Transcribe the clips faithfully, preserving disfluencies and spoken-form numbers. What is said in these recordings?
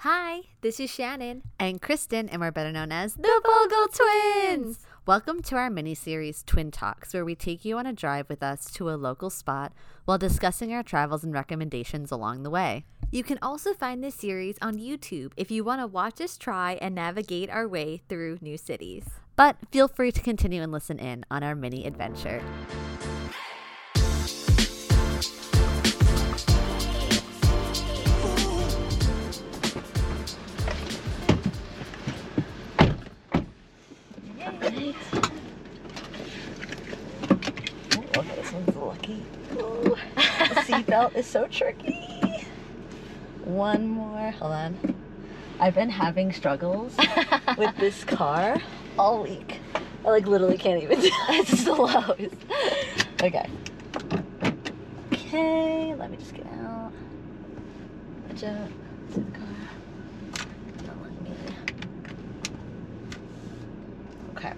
Hi, this is Shannon and Kristen, and we're better known as the Vogel Twins. Welcome to our mini-series Twin Talks, where we take you on a drive with us to a local spot while discussing our travels and recommendations along the way. You can also find this series on YouTube if you want to watch us try and navigate our way through new cities. But feel free to continue and listen in on our mini adventure. Right. Oh, okay, this one's lucky. Ooh, the seatbelt is so tricky. One more. Hold on. I've been having struggles with this car all week. I like literally can't even do it. It's slow. Okay. Okay, let me just get out. Watch out. To the car. Don't let me. Okay.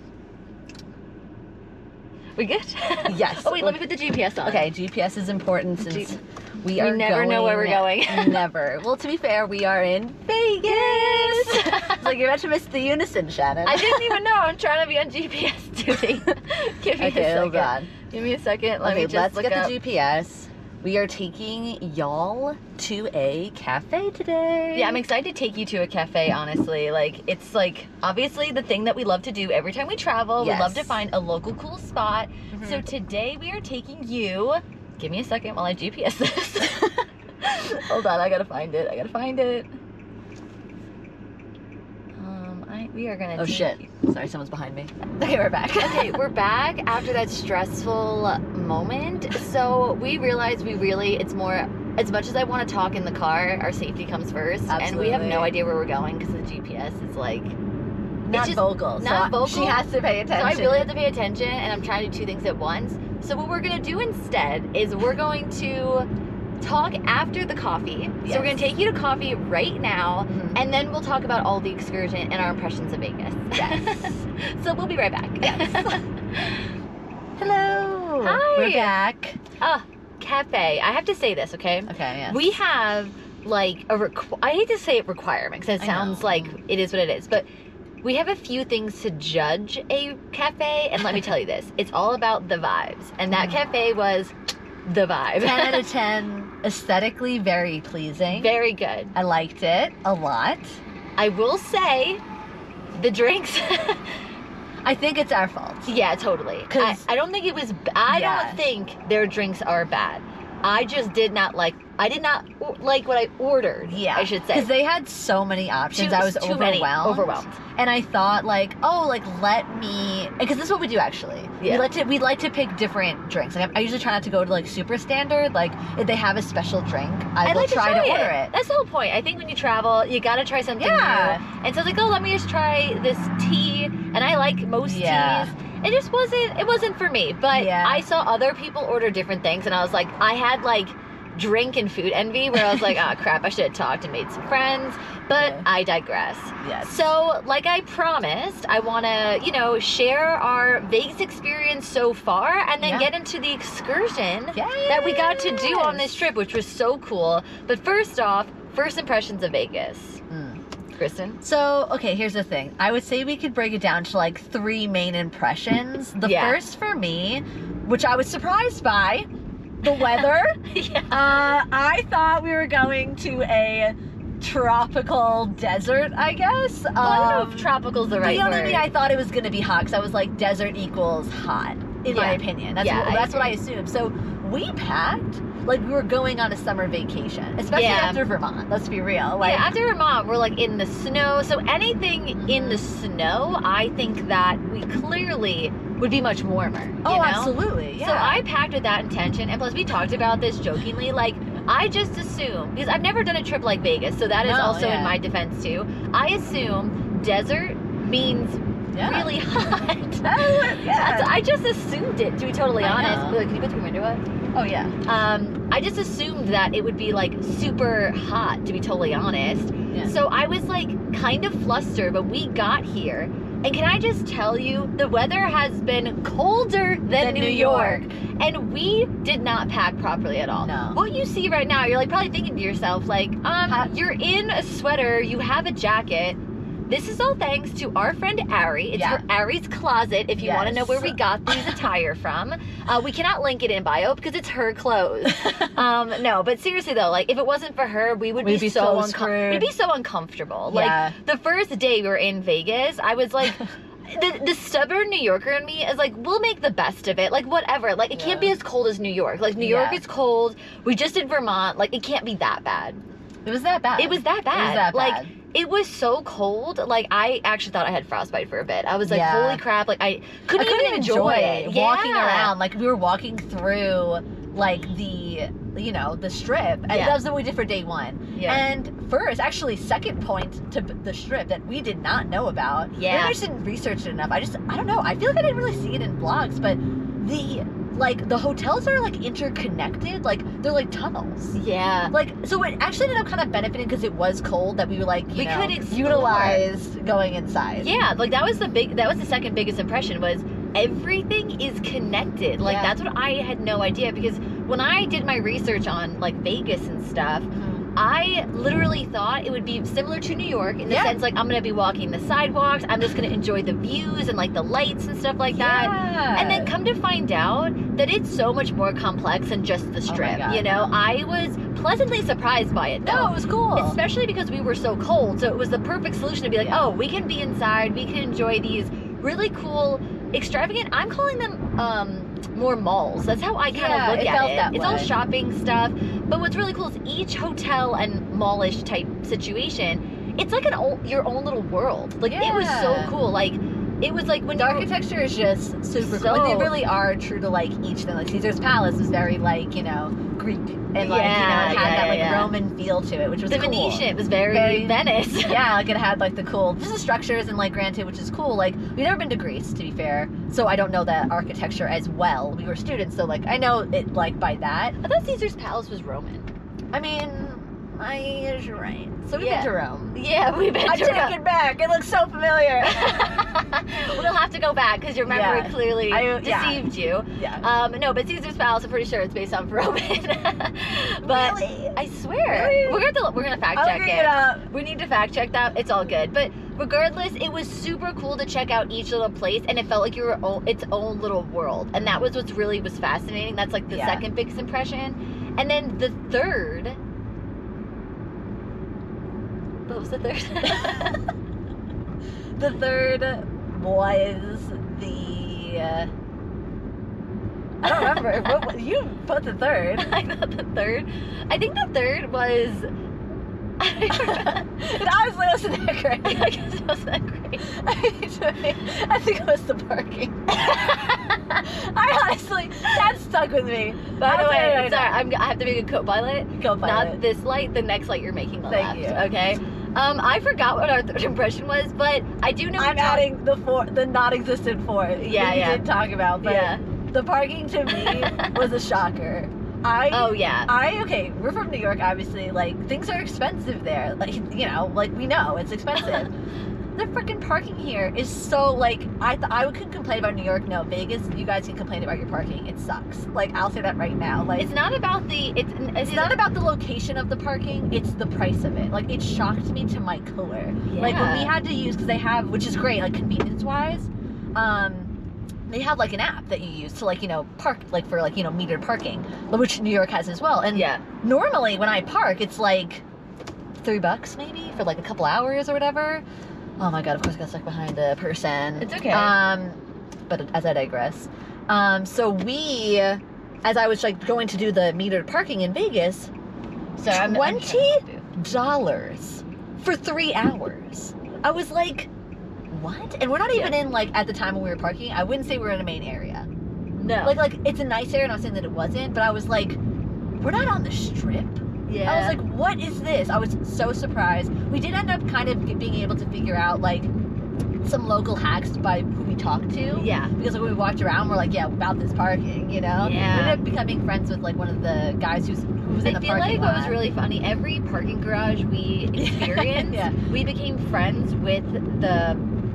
We good? Yes. Oh wait, let me put the G P S on. Okay, G P S is important since G- we we are never going, know where we're going. Never. Well, to be fair, we are in Vegas. It's like you're about to miss the unison, Shannon. I didn't even know. I'm trying to be on G P S duty. Give me okay, a second. hold on. Give me a second. Let okay, me just let's look get up. the G P S. We are taking y'all to a cafe today. Yeah, I'm excited to take you to a cafe, honestly. Like, it's like, obviously the thing that we love to do every time we travel. Yes. We love to find a local cool spot. Mm-hmm. So today we are taking you, give me a second while I G P S this. Hold on, I gotta find it. I gotta find it. Um, I, we are gonna Oh take shit. you- Sorry, someone's behind me. Okay, we're back. Okay, we're back after that stressful moment. So we realized we really, it's more, as much as I want to talk in the car, our safety comes first. And we have no Absolutely. idea where we're going because the G P S is like, Not just vocal. not so vocal. She has to pay so attention. I really have to pay attention and I'm trying to do two things at once. So what we're going to do instead is we're going to talk after the coffee. Yes. So we're going to take you to coffee right now. Mhm. And then we'll talk about all the excursion and our impressions of Vegas. Yes. So we'll be right back. Yes. Hello. Hi. We're back. Ah, cafe. I have to say this, okay? Okay, yeah. We have like a requ- I hate to say it requirement because it I sounds know. like it is what it is, but we have a few things to judge a cafe, and let me tell you this: it's all about the vibes, and that cafe was the vibe. ten out of ten. Aesthetically very pleasing. Very good. I liked it a lot. I will say, the drinks. I think it's our fault. Yeah, totally. I, 'Cause- I don't think it was. b- I Yeah. don't think their drinks are bad. I just did not like. I did not o- like what I ordered. Yeah. I should say. Because they had so many options. Too- I was too overwhelmed. many. Overwhelmed. And I thought like, oh, like let me, because this is what we do actually. Yeah. We like to we like to pick different drinks. Like I usually try not to go to like super standard. Like if they have a special drink, I I'd will like try to, it. order it. That's the whole point. I think when you travel, you gotta try something Yeah. new. And so I was like, oh, let me just try this tea. And I like most Yeah. teas. It just wasn't. It wasn't for me. But Yeah. I saw other people order different things, and I was like, I had like drink and food envy, where I was like, oh crap, I should have talked and made some friends. But Yeah. I digress. Yes. So, like I promised, I want to, you know, share our Vegas experience so far and then Yeah. get into the excursion that we got to do on this Yes. trip, which was so cool. But first off, first impressions of Vegas. Mm. Kristen? So, okay, here's the thing. I would say we could break it down to like three main impressions. The Yeah. first for me, which I was surprised by, the weather. Yeah. Uh, I thought we were going to a tropical desert, I guess. Well, I don't know Um, if tropical's the right you know word. what I mean? I thought it was going to be hot because I was like, desert equals hot, in my Yeah. opinion. That's, Yeah, what, I that's what I agree. assumed. So we packed like we were going on a summer vacation, especially Yeah. after Vermont. Let's be real. Like, yeah, after Vermont, we're like in the snow. So anything in the snow, I think that we clearly would be much warmer. You oh, know? absolutely. Yeah. So I packed with that intention, and plus we talked about this jokingly. Like I just assume, because I've never done a trip like Vegas, so that is No, also yeah. in my defense too. I assume desert means Yeah. really hot. Oh, yeah. That's, I just assumed it, to be totally I honest. know. Like, can you put the window up? Oh yeah. Um, I just assumed that it would be like super hot, to be totally honest. Yeah. So I was like kind of flustered, but we got here And can I just tell you, the weather has been colder than, Than New, New York. York. And we did not pack properly at all. No. What you see right now, you're like probably thinking to yourself, like, um, Ha- you're in a sweater, you have a jacket. This is all thanks to our friend Ari. It's Yeah. her Ari's closet if you want to know Yes. where we got these attire from. Uh, we cannot link it in bio because it's her clothes. um, no, but seriously though, like if it wasn't for her, we would We'd be, be so so uncom- screwed. We'd be so uncomfortable. Yeah. Like the first day we were in Vegas, I was like, the, the stubborn New Yorker in me is like, we'll make the best of it. Like whatever. Like it can't be Yeah. as cold as New York. Like New Yeah. York is cold. We just did Vermont. Like it can't be that bad. It was that bad. It was that bad. It was that like bad. it was so cold. Like I actually thought I had frostbite for a bit. I was like, Yeah. holy crap! Like I I couldn't, couldn't even enjoy it. walking Yeah. around. Like we were walking through like the you know the strip, and Yeah. that was what we did for day one. Yeah. And first, actually, second point to b- the strip that we did not know about. Yeah. Maybe I just didn't research it enough. I just I don't know. I feel like I didn't really see it in blogs, but the like the hotels are like interconnected. Like they're like tunnels. Yeah. Like so, it actually ended up kind of benefiting because it was cold that we were like you We know, could explore. utilize going inside. Yeah, like that was the big that was the second biggest impression was everything is connected. Like Yeah. that's what I had no idea because when I did my research on like Vegas and stuff, Mhm. I literally thought it would be similar to New York in the Yeah. sense like I'm gonna be walking the sidewalks, I'm just gonna enjoy the views and like the lights and stuff like that. Yeah. And then come to find out that it's so much more complex than just the strip. God, you know, no. I was pleasantly surprised by it though. No, it was cool. Especially because we were so cold. So it was the perfect solution to be like, oh, we can be inside, we can enjoy these really cool, extravagant, I'm calling them um, more malls. That's how I kind Yeah, of look it at felt it. that It's all way. shopping stuff. But what's really cool is each hotel and mallish type situation, it's like an old, your own little world. Like it was so Yeah. cool. Like it was like when The you architecture is just super So- cool. Like, they really are true to like each thing. Like Caesar's Palace was very like you know Greek and like you know Yeah, it had yeah, that like yeah. Roman feel to it, which was the cool. Venetian was very, Very- Venice. Yeah, like it had like the cool just the structures and like granted, which is cool. Like we've never been to Greece to be fair, so I don't know that architecture as well. We were students, so like I know it like by that. I thought Caesar's Palace was Roman. I mean, I is right. So we've Yeah. been to Rome. Yeah, we've been I to take Rome. it back. It looks so familiar. We'll have to go back because your memory Yeah. clearly I- yeah. deceived you. yeah. Um, no, but Caesar's Palace, I'm pretty sure it's based on Roman. but Really? I swear, Really? we're gonna we're gonna fact I'll check look it. it up. We need to fact check that. It's all good. But regardless, it was super cool to check out each little place, and it felt like you were own, its own little world. And that was what's really was fascinating. That's like the Yeah. second biggest impression. And then the third. What was the third? The third was the. Uh, I don't remember. what, what- you put the third. I thought the third. I think the third was. It honestly wasn't that great. I guess it wasn't that great. I think it was the parking. I honestly, that stuck with me. By the I'll tell you way, right sorry, now. I'm, I have to make a co-pilot. Go Not pilot. this light, the next light you're making the Thank left. you. Okay. Um, I forgot what our third impression was, but I do know. we I'm talked- adding the four, the non-existent fourth. Yeah, that we yeah. did talk about, but Yeah. the parking to me was a shocker. I Oh yeah. I okay, we're from New York, obviously. Like things are expensive there. Like you know, like we know it's expensive. The freaking parking here is so like I th- I could complain about New York. No, Vegas, you guys can complain about your parking. It sucks. Like I'll say that right now. Like It's not about the. It's, it's not about the location of the parking. It's the price of it. Like it shocked me to my core. Like when we Yeah. had to use because they have, which is great, like convenience wise. Um, they have like an app that you use to like you know park like for like you know metered parking, which New York has as well. And Yeah. normally when I park, it's like three bucks maybe for like a couple hours or whatever. Oh my god! Of course, I got stuck behind a person. It's okay. Um, but as I digress, um, so we, as I was like going to do the metered parking in Vegas, So I'm- I'm twenty trying to do- dollars for three hours. I was like, what? And we're not even in like at the time when we were parking. I wouldn't say we're in a main area. No. Like like it's a nice area, and I was saying that it wasn't, but I was like, we're not on the strip. yeah. I was like, what is this? I was so surprised. We did end up kind of being able to figure out like some local hacks by who we talked to. Yeah. Because like, when we walked around, we're like, yeah, about this parking, you know? Yeah. We ended up becoming friends with like one of the guys who's who was in I the feel like parking what was lot. really funny, every parking garage we experienced, Yeah. we became friends with the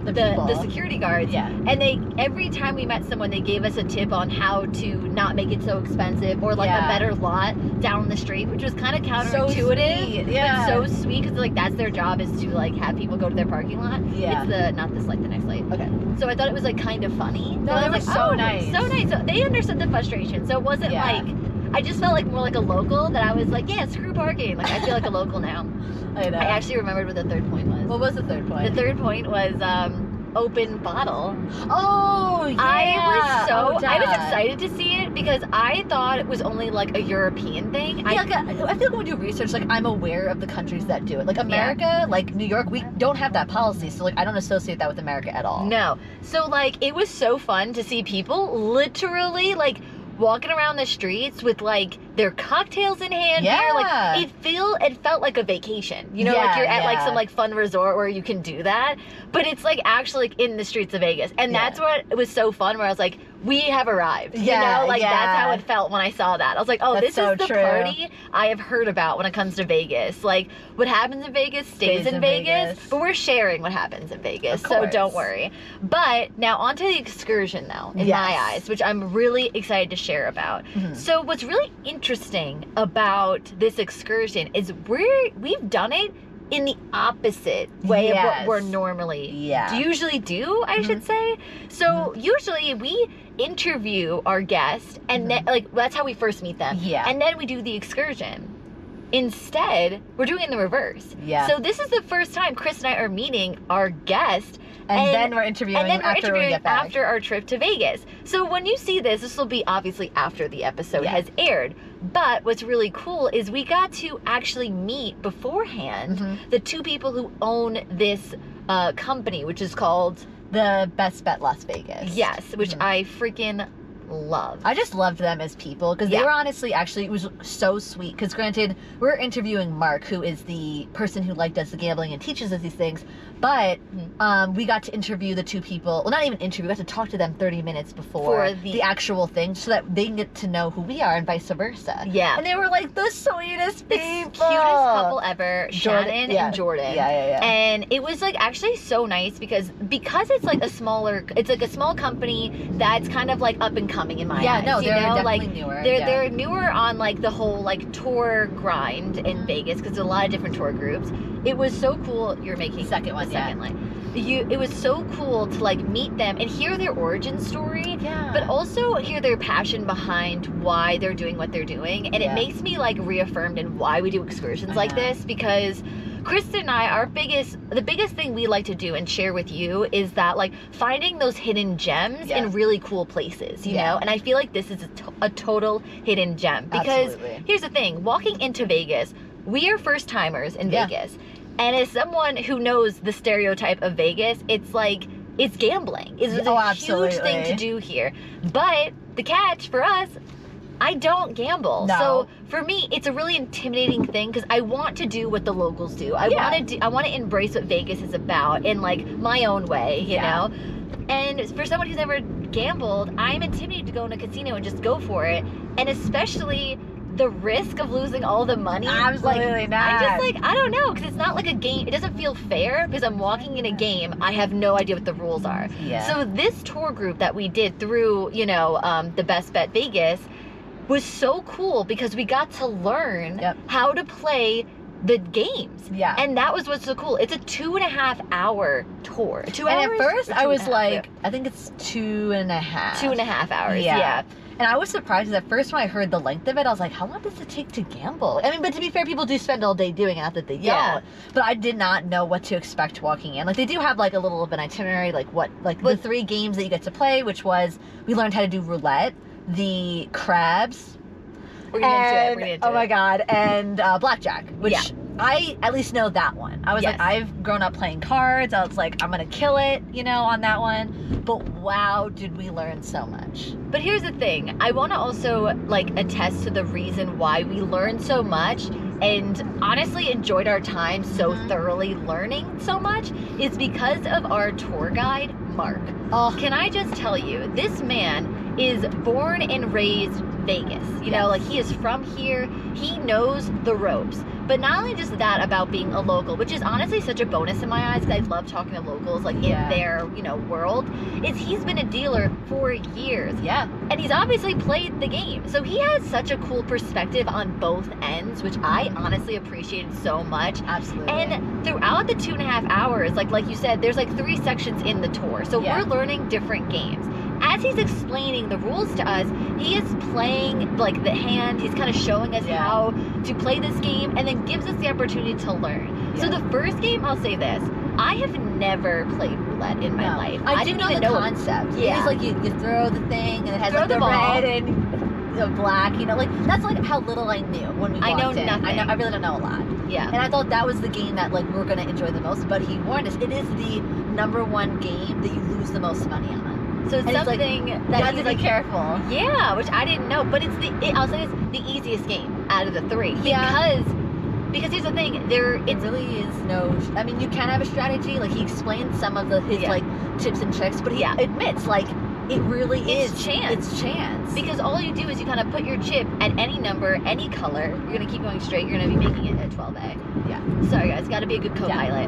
The the, people. the security guards. Yeah. And they every time we met someone, they gave us a tip on how to not make it so expensive, or like Yeah. a better lot down the street, which was kind of So counterintuitive. sweet, but yeah. so sweet, because like that's their job, is to like have people go to their parking lot. Yeah. It's the not this light, the next light. Okay. So I thought it was like kind of funny. No, So I they was were like, so oh, nice. So nice. So they understood the frustration. So it wasn't Yeah. like, I just felt like more like a local, that I was like, yeah, screw parking. Like I feel like a local now. I know. I actually remembered what the third point was. What was the third point? The third point was um, open bottle. Oh, yeah. I was so Oh, I was Dad. excited to see it because I thought it was only like a European thing. Yeah, I, like, I, I feel like when we do research, like I'm aware of the countries that do it. Like America, like New York, we don't have that policy, so like I don't associate that with America at all. no. So like it was so fun to see people literally like walking around the streets with like their cocktails in hand. Yeah. Here. Like it feel it felt like a vacation. You know, Yeah, like you're at like yeah. some like fun resort where you can do that. But it's like actually like in the streets of Vegas. And Yeah. that's what was so fun, where I was like, we have arrived. Yeah, you know, like yeah. that's how it felt when I saw that. I was like, oh, That's this so is the true. party I have heard about when it comes to Vegas. Like what happens in Vegas stays, Stays in, in Vegas, Vegas. but we're sharing what happens in Vegas. Of So course. don't worry. But now onto the excursion though, in Yes. my eyes, which I'm really excited to share about. Mhm. So what's really interesting about this excursion is we're we've done it in the opposite way of Yes. what we're normally Yeah. usually do, I Mhm. should say. So usually we interview our guest, and Mhm. then like that's how we first meet them. Yeah. And then we do the excursion. Instead, we're doing it in the reverse. Yeah. So this is the first time Chris and I are meeting our guest, and, and- then we're interviewing and then we're after we interviewing get back. after our trip to Vegas. So when you see this, this will be obviously after the episode Yeah. has aired. But what's really cool is we got to actually meet beforehand Mhm. the two people who own this uh, company, which is called The Best Bet Las Vegas. Yes, which Mhm. I freaking love. I just loved them as people because Yeah. they were honestly actually it was so sweet because granted we're interviewing Mark, who is the person who like does the gambling and teaches us these things, but Mhm. um, we got to interview the two people, well not even interview, we got to talk to them thirty minutes before For the- the, actual thing so that they can get to know who we are and vice versa. Yeah. And they were like the sweetest the people. cutest couple ever, Jordan- Shannon yeah. and Jordan. Yeah, yeah, yeah. And it was like actually so nice because because it's like a smaller, it's like a small company that's kind of like up and coming in my yeah, eyes. no, you they're know? definitely like, newer. They're yeah. they're newer on like the whole like tour grind in Mhm. Vegas because there's a lot of different tour groups. It was so cool. You're making Second one, the yeah. second line. You it was so cool to like meet them and hear their origin story. Yeah. But also hear their passion behind why they're doing what they're doing. And Yeah. it makes me like reaffirmed in why we do excursions I like know. this, because Kristen and I, our biggest, the biggest thing we like to do and share with you is that like finding those hidden gems Yeah. in really cool places, you Yeah. know? And I feel like this is a, to- a total hidden gem because Absolutely. here's the thing, walking into Vegas, we are first timers in Yeah. Vegas. And as someone who knows the stereotype of Vegas, it's like, it's gambling. It's, it's Oh, a huge thing absolutely. to do here. But the catch for us, I don't gamble. No. So for me, it's a really intimidating thing because I want to do what the locals do. I Yeah. want to do, I want to embrace what Vegas is about in like my own way, you Yeah. know? And for someone who's never gambled, I'm intimidated to go in a casino and just go for it. And especially the risk of losing all the money. Absolutely like, not. I just like, I don't know, because it's not like a game. It doesn't feel fair because I'm walking in a game. I have no idea what the rules are. Yeah. So this tour group that we did through, you know, um, the Best Bet Vegas was so cool because we got to learn Yep. how to play the games. Yeah. And that was what's so cool. It's a two and a half hour tour. Two and hours? at first Or I two was and a half? like, I think it's two and a half. Two and a half hours. Yeah. Yeah. And I was surprised 'cause at first when I heard the length of it, I was like, how long does it take to gamble? I mean, but to be fair, people do spend all day doing it, not that they Yeah. don't. But I did not know what to expect walking in. Like, they do have like a little of an itinerary, like what, like the But- three games that you get to play, which was, we learned how to do roulette, the crabs, We're getting into it. and, We're getting into oh my it. god, and uh, blackjack, which Yeah. I at least know that one. I was Yes. like, I've grown up playing cards. I was like, I'm gonna kill it, you know, on that one. But wow, did we learn so much. But here's the thing. I want to also like attest to the reason why we learned so much and honestly enjoyed our time so Mhm. thoroughly learning so much is because of our tour guide, Mark. Oh, Can I just tell you, this man is born and raised Vegas. You know, Yes. like he is from here. He knows the ropes. But not only just that about being a local, which is honestly such a bonus in my eyes, because I love talking to locals, like Yeah. in their, you know, world, is he's been a dealer for years. Yeah. And he's obviously played the game. So he has such a cool perspective on both ends, which I honestly appreciated so much. Absolutely. And throughout the two and a half hours, like like you said, there's like three sections in the tour. So Yeah. we're learning different games. As he's explaining the rules to us, he is playing like the hand. He's kind of showing us Yeah. how to play this game and then gives us the opportunity to learn. So Yeah. the first game, I'll say this, I have never played roulette in my No. life. I, do didn't know even the know concept. Yeah. It's like you, you throw the thing and it has Throw like the the, ball. red and the black, you know, like that's like how little I knew when we I walked know in. I nothing. know I really don't know a lot. Yeah. And I thought that was the game that like we we're gonna enjoy the most, but he warned us it is the number one game that you lose the most money on. So it's And it's like, something You that have he's to be like, careful. yeah, which I didn't know. But it's the, it, I'll say it's the easiest game out of the three. Yeah. Because, because here's the thing, there, It it's really is no. I mean, you can have a strategy. Like he explains some of the his Yeah. like tips and tricks, but he Yeah. admits like it really It's is chance. It's chance. because all you do is you kind of put your chip at any number, any color. You're gonna keep going straight. You're gonna be making it at twelve A. Yeah. Sorry guys, got to be a good co-pilot.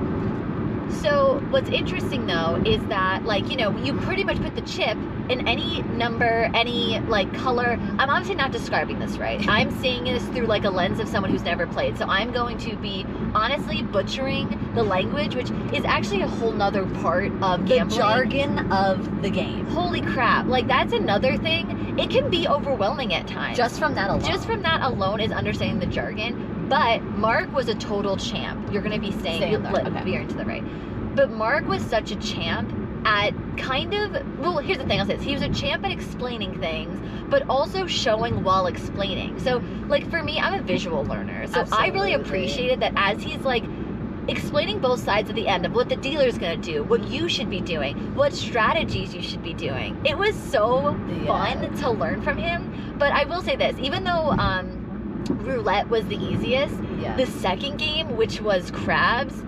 So what's interesting though is that like you know you pretty much put the chip in any number, any like color. I'm obviously not describing this right. I'm seeing this through like a lens of someone who's never played. So I'm going to be honestly butchering the language, which is actually a whole nother part of the gambling. jargon of the game. Holy crap! Like that's another thing. It can be overwhelming at times. Just from that alone. Just from that alone is understanding the jargon. But Mark was a total champ. You're going to be staying Stay on there, let- okay. veer into the right. But Mark was such a champ at kind of, well, here's the thing I'll say this. He was a champ at explaining things, but also showing while explaining. So, like, for me, I'm a visual learner. So I really Absolutely. appreciated that as he's, like, explaining both sides of the end of what the dealer's going to do, what you should be doing, what strategies you should be doing. It was so Yeah. fun to learn from him. But I will say this, even though um, roulette was the easiest, Yeah. the second game, which was crabs,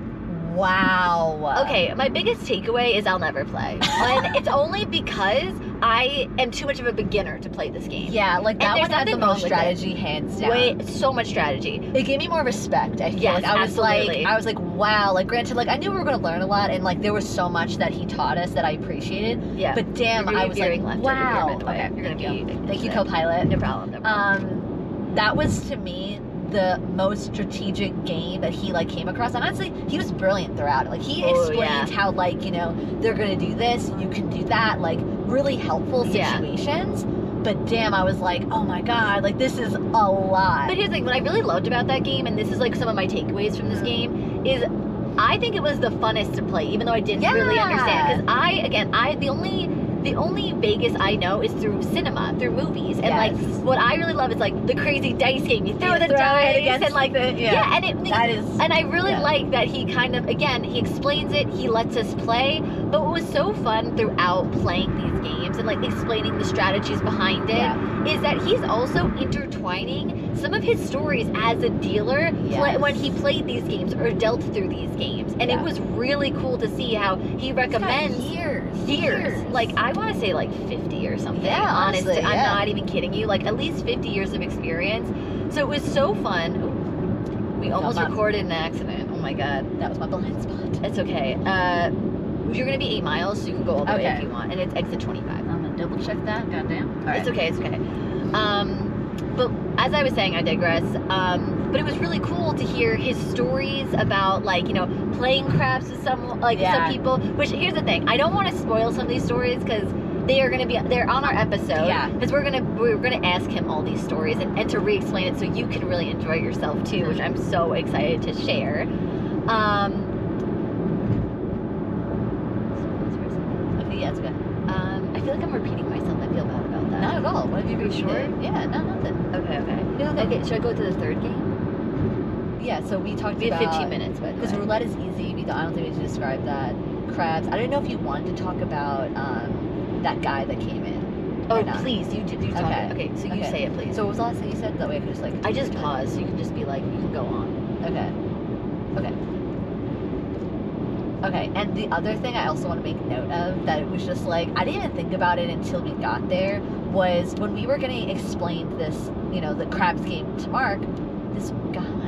Wow. okay, my biggest takeaway is I'll never play. And it's only because I am too much of a beginner to play this game. Yeah, like And that there's one had the nothing wrong most with it. strategy hands down. Way, so much strategy. It gave me more respect. I feel Yes, like I was absolutely. like I was like, wow, like granted, like I knew we were gonna learn a lot and like there was so much that he taught us that I appreciated. Yeah. But damn, You're gonna I be was like, veering left over here, wow. by the way. Okay, You're gonna thank be- you. Thank you, co-pilot. No problem, no problem. Um, that was to me the most strategic game that he like came across, and honestly, he was brilliant throughout it. Like he Oh, explained yeah. how like you know they're gonna do this, you can do that, like really helpful Yeah. situations. But damn, I was like, oh my god, like this is a lot. But here's the thing, what I really loved about that game, and this is like some of my takeaways from this game, is I think it was the funnest to play, even though I didn't really Yeah. understand. Because I, again, I the only the only Vegas I know is through cinema, through movies, and like Yes. what I really love is like the crazy dice game. You throw You the throw it dice against and like the- yeah. yeah, and it That is- and I really yeah. like that he kind of again he explains it, he lets us play. But what was so fun throughout playing these games and like explaining the strategies behind it is Yeah. that he's also intertwining some of his stories as a dealer pla- Yes. when he played these games or dealt through these games, and Yeah. it was really cool to see how he recommends years, years. Like I want to say like fifty or something. Yeah, honest, honestly, I'm yeah. not even kidding you. Like at least fifty years of experience. So it was so fun. Ooh, we almost Come on. recorded an accident. Oh my god. that was my blind spot. It's okay. Uh, you're gonna be eight miles, so you can go all the way Okay. if you want, and it's exit twenty-five. I'm gonna double check that. Goddamn. All right. It's okay, it's okay. Um, but as I was saying, I digress. Um, but it was really cool to hear his stories about, like, you know, playing craps with some, like, Yeah. some people. Which, here's the thing, I don't want to spoil some of these stories because they are going to be, they're on our episode. Yeah. Because we're gonna we're gonna ask him all these stories and, and to re-explain it so you can really enjoy yourself too, which I'm so excited to share. Um, Okay, yeah, it's good. um, I feel like I'm repeating myself. I feel bad about that. Not at all. What have you Are you repeated? sure? Yeah, no, nothing. Okay, okay. Here's the thing. Okay, should I go to the third game? Yeah, so we talked We had about fifteen minutes, but because roulette is easy. We don't, I don't think we should describe that. Crabs. I don't know if you wanted to talk about um, that guy that came in. Oh, or not. please, you do. You talk. Okay. Okay, so you Okay. say it, please. So what was the last thing you said? That way I could just like. I just pause, so you can just be like, you can go on. Okay. Okay. Okay, and the other thing I also want to make note of that it was just like I didn't even think about it until we got there was when we were getting explained this, you know, the crabs game to Mark. This guy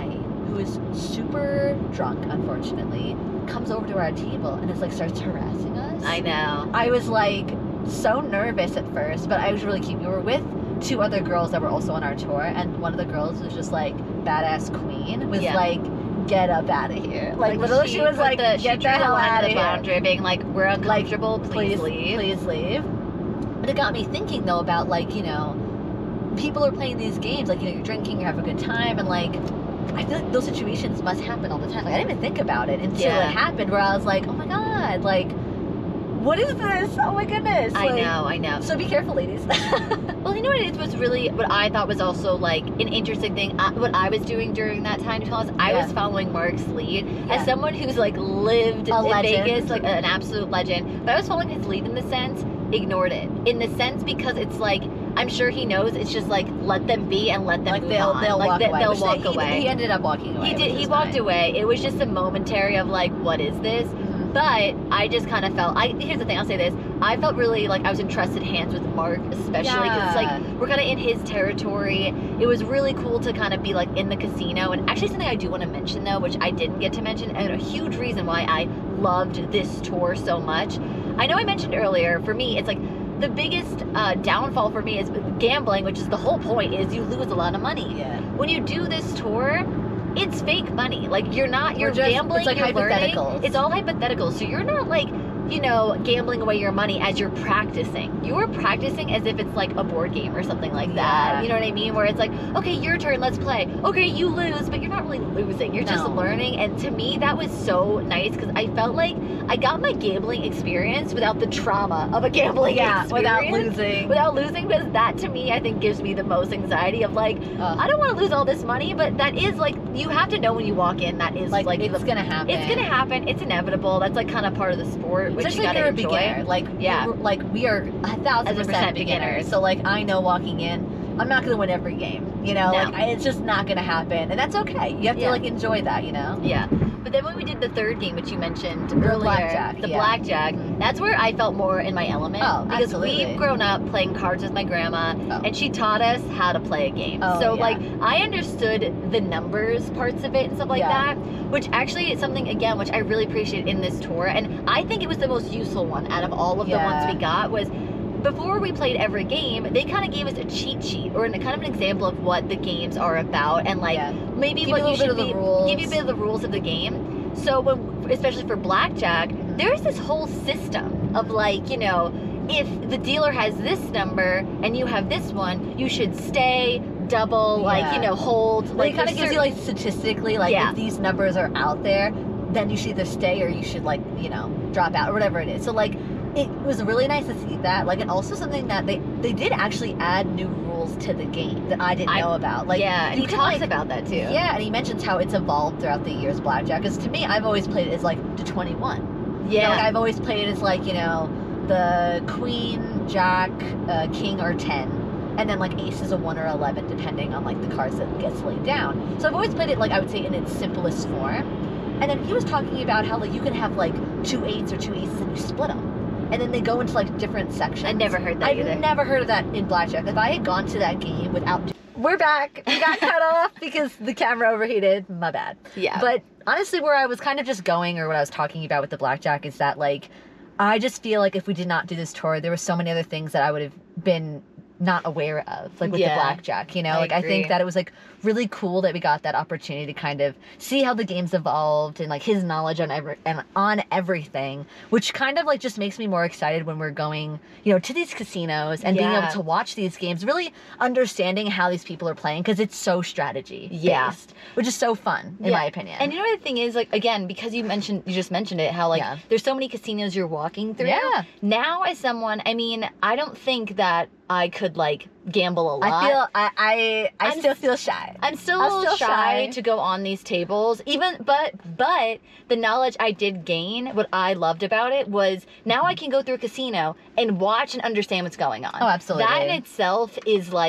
who is super drunk, unfortunately, comes over to our table and is like starts harassing us. I know. I was like so nervous at first, but I was really cute. We were with two other girls that were also on our tour, and one of the girls was just like badass queen, was Yeah. like, get up out of here. Like, Like, literally she, was put like, the, she get drew the hell line out to of the here. boundary, being like, we're uncomfortable, please, please leave. Please leave. But it got me thinking though about like, you know, people are playing these games, like, you know, you're drinking, you're having a good time, and like, I feel like those situations must happen all the time. Like, I didn't even think about it until Yeah. it happened, where I was like, oh my god, like, what is this? Oh my goodness. I Like, know, I know. So be careful, ladies. Well, you know what it is? Was really what I thought was also like an interesting thing. Uh, what I was doing during that time, to be honest, I Yeah. was following Mark's lead Yeah. as someone who's like lived A in legend. Vegas, like an absolute legend. But I was following his lead in the sense, ignored it in the sense because it's like I'm sure he knows it's just like let them be and let them like move they'll on. they'll like walk they, away. they'll Which walk he, away. He ended up walking away. He did. which He is walked fine. away. It was just a momentary of like, what is this? Mhm. But I just kind of felt. I here's the thing. I'll say this. I felt really like I was in trusted hands with Mark, especially because it's Yeah. like we're kind of in his territory. It was really cool to kind of be like in the casino. And actually, something I do want to mention though, which I didn't get to mention, and a huge reason why I loved this tour so much. I know I mentioned earlier. For me, it's like the biggest uh, downfall for me is gambling, which is the whole point. Is you lose a lot of money Yeah. when you do this tour. It's fake money. Like you're not. You're We're just- gambling. it's like you're learning. hypotheticals. It's all hypothetical. So you're not like, you know, gambling away your money as you're practicing. You're practicing as if it's like a board game or something like that. Yeah. You know what I mean? Where it's like, okay, your turn, let's play. Okay, you lose, but you're not really losing. You're just No. learning. And to me, that was so nice because I felt like I got my gambling experience without the trauma of a gambling Yeah, experience. without losing. Without losing, because that to me, I think gives me the most anxiety of like, Ugh. I don't want to lose all this money, but that is like, you have to know when you walk in, that is like, like, it's the, gonna happen. it's gonna happen. It's inevitable. That's like kind of part of the sport, which Especially you if gotta you're a enjoy. beginner. Like, Yeah. we're, like we are a thousand As a percent percent beginners. beginners. So like, I know walking in, I'm not gonna win every game. You know, No. like I, it's just not gonna happen, and that's okay. You have Yeah. to like enjoy that. You know. Yeah. But then when we did the third game, which you mentioned The earlier, blackjack, the yeah. blackjack, Mhm. that's where I felt more in my element. Oh, because absolutely. we've grown up playing cards with my grandma, Oh. and she taught us how to play a game. Oh, so yeah. like I understood the numbers parts of it and stuff like Yeah. that, which actually is something again which I really appreciate in this tour, and I think it was the most useful one out of all of the Yeah. ones we got was. Before we played every game, they kind of gave us a cheat sheet or an, kind of an example of what the games are about and like Yeah. maybe Give what you a you little should bit of be the rules. give you a bit of the rules of the game. So when, especially for blackjack, there's this whole system of like, you know, if the dealer has this number and you have this one, you should stay, double, like, Yeah. you know, hold. Like, Like it kind of there's gives you like statistically, like Yeah. if these numbers are out there, then you should either stay or you should like, you know, drop out or whatever it is. So like, it was really nice to see that. Like, and also something that they they did actually add new rules to the game that I didn't I- know about. Like, yeah, and you he can, talks like, about that too. Yeah, and he mentions how it's evolved throughout the years, blackjack. Because to me, I've always played it as like to twenty-one. You know, Yeah. like I've always played it as like, you know, the queen, jack, uh, king are ten. And then like ace is a one or eleven, depending on like the cards that gets laid down. So I've always played it like I would say in its simplest form. And then he was talking about how like you can have like two eights or two aces and you split them. And then they go into like different sections. I never heard that I've either. never heard of that in blackjack. If I had gone to that game without, we're back. We got cut off because the camera overheated. My bad. Yeah. But honestly, where I was kind of just going, or what I was talking about with the blackjack, is that like, I just feel like if we did not do this tour, there were so many other things that I would have been not aware of, like with Yeah. the blackjack. You know, I like I think agree. that it was like really cool that we got that opportunity to kind of see how the game's evolved and like his knowledge on every and on everything, which kind of like just makes me more excited when we're going, you know, to these casinos and being Yeah. able to watch these games, really understanding how these people are playing because it's so strategy Yeah. based, which is so fun in Yeah. my opinion. And you know what the thing is, like again, because you mentioned, you just mentioned it, how like Yeah. there's so many casinos you're walking through. Yeah. Now, as someone, I mean, I don't think that I could like gamble a lot. I feel I I, I I'm still feel shy. I'm still a I'm little still shy, shy. to go on these tables. Even but but the knowledge I did gain, what I loved about it was now I can go through a casino and watch and understand what's going on. Oh, absolutely. That in itself is like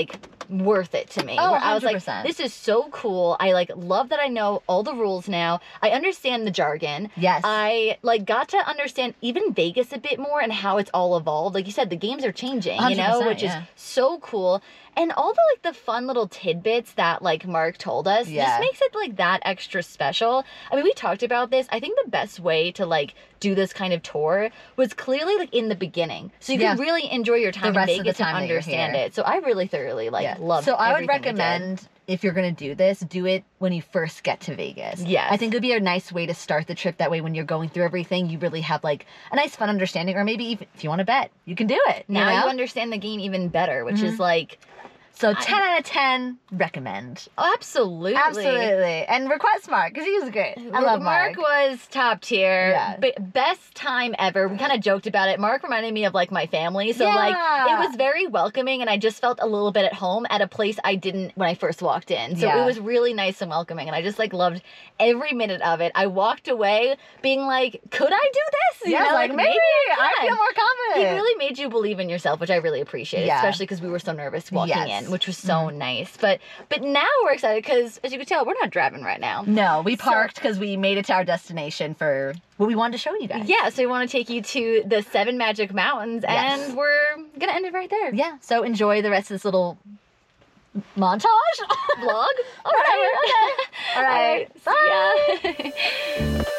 worth it to me. Oh, where I was one hundred like, percent. this is so cool. I like love that I know all the rules now. I understand the jargon. Yes. I like got to understand even Vegas a bit more and how it's all evolved. Like you said, the games are changing, you know, which yeah. is so cool. And all the like the fun little tidbits that like Mark told us Yeah. just makes it like that extra special. I mean, we talked about this. I think the best way to like do this kind of tour was clearly like in the beginning, so you Yeah. can really enjoy your time The in rest of the Vegas time and that you're understand here. it. So I really thoroughly like Yeah. loved. So I would everything we did. recommend if you're gonna do this, do it when you first get to Vegas. Yes. I think it would be a nice way to start the trip. That way, when you're going through everything, you really have like a nice, fun understanding. Or maybe even if you want to bet, you can do it. Now you, you know? understand the game even better, which Mhm. is like So I- ten out of ten, recommend. absolutely, Absolutely, and request Mark because he was great. I love Mark. was top tier. Yeah. Be- best time ever. We kind of joked about it. Mark reminded me of like my family. So like Yeah. it was very welcoming and I just felt a little bit at home at a place I didn't when I first walked in. So Yeah. it was really nice and welcoming and I just like loved every minute of it. I walked away being like, could I do this? You Yeah, know, like, maybe I can. feel more He confident. really made you believe in yourself, which I really appreciated, Yeah. especially because we were so nervous walking Yes. in, which was so nice. But but now we're excited because, as you can tell, we're not driving right now. No, we So- parked because we made it to our destination for what we wanted to show you guys. Yeah, so we want to take you to the Seven Magic Mountains, Yes. and we're gonna end it right there. Yeah. So enjoy the rest of this little montage. Vlog. All Whatever, right. okay. All right. All right. See ya.